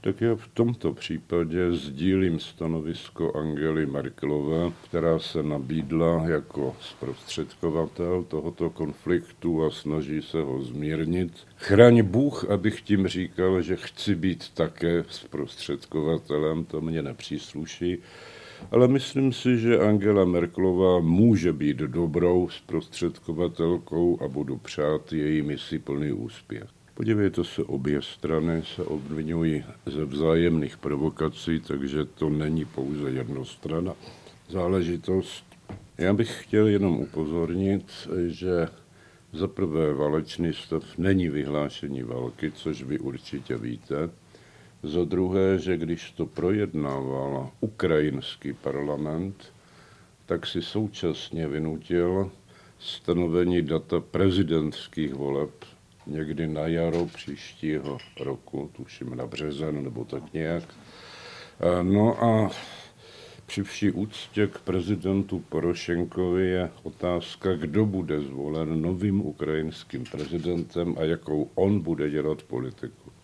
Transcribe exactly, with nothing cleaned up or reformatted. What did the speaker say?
Tak já v tomto případě sdílím stanovisko Angely Merkelové, která se nabídla jako zprostředkovatel tohoto konfliktu a snaží se ho zmírnit. Chraň Bůh, abych tím říkal, že chci být také zprostředkovatelem, to mě nepřísluší. Ale myslím si, že Angela Merkelová může být dobrou zprostředkovatelkou a budu přát její misi plný úspěch. Podívejte se, obě strany se obvinují ze vzájemných provokací, takže to není pouze jednostranná záležitost. Já bych chtěl jenom upozornit, že za prvé válečný stav není vyhlášení války, což vy určitě víte. Za druhé, že když to projednával ukrajinský parlament, tak si současně vynutil stanovení data prezidentských voleb někdy na jaro příštího roku, tuším na březen nebo tak nějak. No a při vší úctě k prezidentu Porošenkovi je otázka, kdo bude zvolen novým ukrajinským prezidentem a jakou on bude dělat politiku.